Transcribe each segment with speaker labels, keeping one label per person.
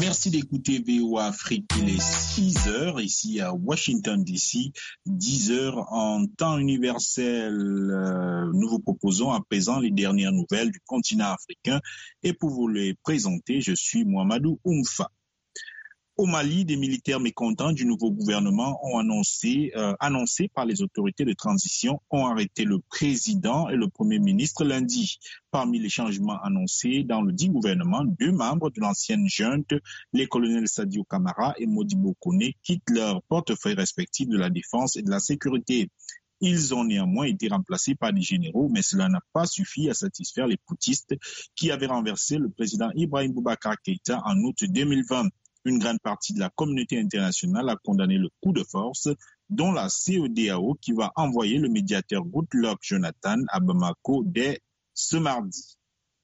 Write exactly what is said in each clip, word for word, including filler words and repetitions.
Speaker 1: Merci d'écouter V O A Afrique. Il est six heures ici à Washington D C, dix heures en temps universel. Euh, nous vous proposons à présent les dernières nouvelles du continent africain et pour vous les présenter, je suis Mohamedou Oumfa. Au Mali, des militaires mécontents du nouveau gouvernement ont annoncé, euh, annoncé par les autorités de transition, ont arrêté le président et le premier ministre lundi. Parmi les changements annoncés dans le dit gouvernement, deux membres de l'ancienne junte, les colonels Sadio Kamara et Modibo Kone, quittent leur portefeuille respectif de la défense et de la sécurité. Ils ont néanmoins été remplacés par des généraux, mais cela n'a pas suffi à satisfaire les poutistes qui avaient renversé le président Ibrahim Boubacar Keïta en août deux mille vingt. Une grande partie de la communauté internationale a condamné le coup de force, dont la C E D A O qui va envoyer le médiateur Goodluck Jonathan à Bamako dès ce mardi.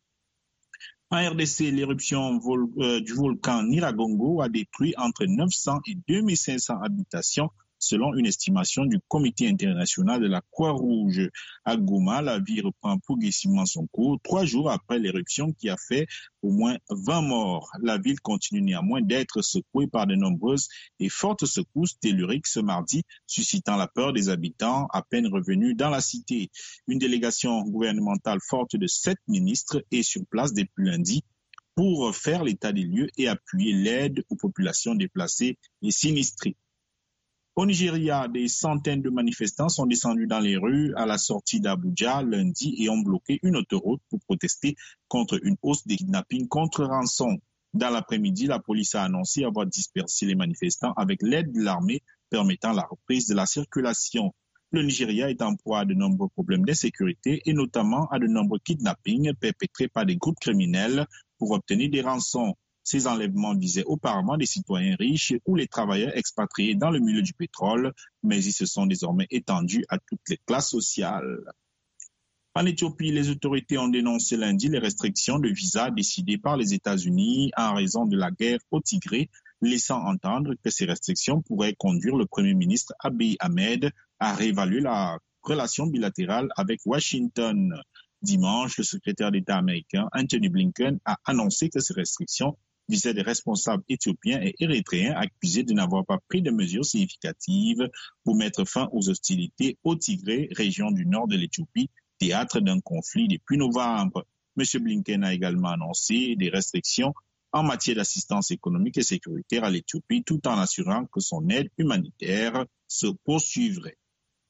Speaker 1: En R D C, l'éruption vol- euh, du volcan Nyiragongo a détruit entre neuf cents et deux mille cinq cents habitations, selon une estimation du Comité international de la Croix-Rouge. À Goma, la vie reprend progressivement son cours, trois jours après l'éruption qui a fait au moins vingt morts. La ville continue néanmoins d'être secouée par de nombreuses et fortes secousses telluriques ce mardi, suscitant la peur des habitants à peine revenus dans la cité. Une délégation gouvernementale forte de sept ministres est sur place depuis lundi pour faire l'état des lieux et appuyer l'aide aux populations déplacées et sinistrées. Au Nigeria, des centaines de manifestants sont descendus dans les rues à la sortie d'Abuja lundi et ont bloqué une autoroute pour protester contre une hausse des kidnappings contre rançon. Dans l'après-midi, la police a annoncé avoir dispersé les manifestants avec l'aide de l'armée permettant la reprise de la circulation. Le Nigeria est en proie à de nombreux problèmes d'insécurité et notamment à de nombreux kidnappings perpétrés par des groupes criminels pour obtenir des rançons. Ces enlèvements visaient auparavant des citoyens riches ou les travailleurs expatriés dans le milieu du pétrole, mais ils se sont désormais étendus à toutes les classes sociales. En Éthiopie, les autorités ont dénoncé lundi les restrictions de visa décidées par les États-Unis en raison de la guerre au Tigré, laissant entendre que ces restrictions pourraient conduire le Premier ministre Abiy Ahmed à réévaluer la relation bilatérale avec Washington. Dimanche, le secrétaire d'État américain Anthony Blinken a annoncé que ces restrictions visaient des responsables éthiopiens et érythréens accusés de n'avoir pas pris de mesures significatives pour mettre fin aux hostilités au Tigré, région du nord de l'Éthiopie, théâtre d'un conflit depuis novembre. M. Blinken a également annoncé des restrictions en matière d'assistance économique et sécuritaire à l'Éthiopie, tout en assurant que son aide humanitaire se poursuivrait.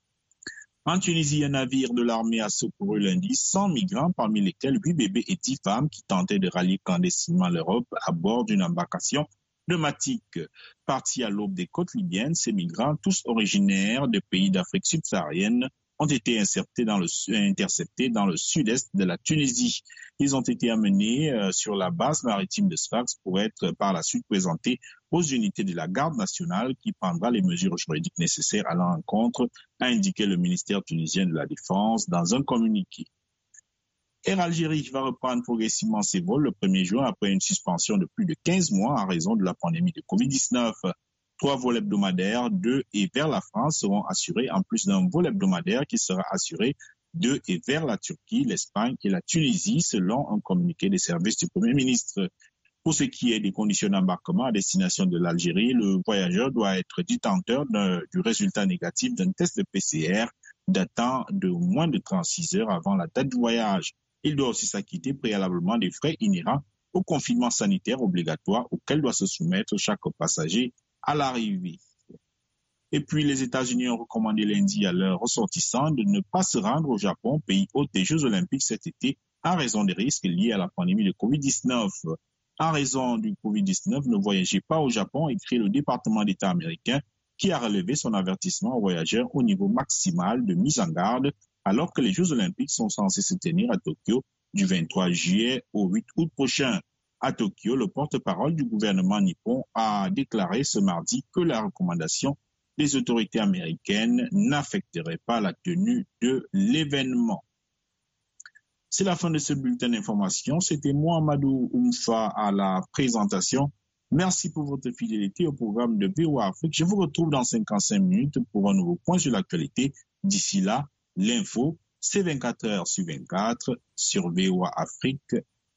Speaker 1: En Tunisie, un navire de l'armée a secouru lundi cent migrants, parmi lesquels huit bébés et dix femmes qui tentaient de rallier clandestinement l'Europe à bord d'une embarcation pneumatique. Partis à l'aube des côtes libyennes, ces migrants, tous originaires de pays d'Afrique subsaharienne, ont été interceptés dans le, interceptés dans le sud-est de la Tunisie. Ils ont été amenés euh, sur la base maritime de Sfax pour être par la suite présentés aux unités de la garde nationale qui prendra les mesures juridiques nécessaires à l'encontre, a indiqué le ministère tunisien de la Défense dans un communiqué. Air Algérie va reprendre progressivement ses vols le premier juin après une suspension de plus de quinze mois en raison de la pandémie de covid dix-neuf. Trois vols hebdomadaires de et vers la France seront assurés en plus d'un vol hebdomadaire qui sera assuré de et vers la Turquie, l'Espagne et la Tunisie selon un communiqué des services du Premier ministre. Pour ce qui est des conditions d'embarquement à destination de l'Algérie, le voyageur doit être détenteur du résultat négatif d'un test de P C R datant de moins de trente-six heures avant la date du voyage. Il doit aussi s'acquitter préalablement des frais inhérents au confinement sanitaire obligatoire auquel doit se soumettre chaque passager à l'arrivée. Et puis, les États-Unis ont recommandé lundi à leurs ressortissants de ne pas se rendre au Japon, pays hôte des Jeux Olympiques cet été, en raison des risques liés à la pandémie de covid dix-neuf. En raison du covid dix-neuf, ne voyagez pas au Japon, écrit le département d'État américain, qui a relevé son avertissement aux voyageurs au niveau maximal de mise en garde, alors que les Jeux Olympiques sont censés se tenir à Tokyo du vingt-trois juillet au huit août prochain. À Tokyo, le porte-parole du gouvernement nippon a déclaré ce mardi que la recommandation des autorités américaines n'affecterait pas la tenue de l'événement. C'est la fin de ce bulletin d'information. C'était Mohamedou Oumfa à la présentation. Merci pour votre fidélité au programme de V O A Afrique. Je vous retrouve dans cinquante-cinq minutes pour un nouveau point sur l'actualité. D'ici là, l'info, c'est vingt-quatre heures sur vingt-quatre sur V O A Afrique.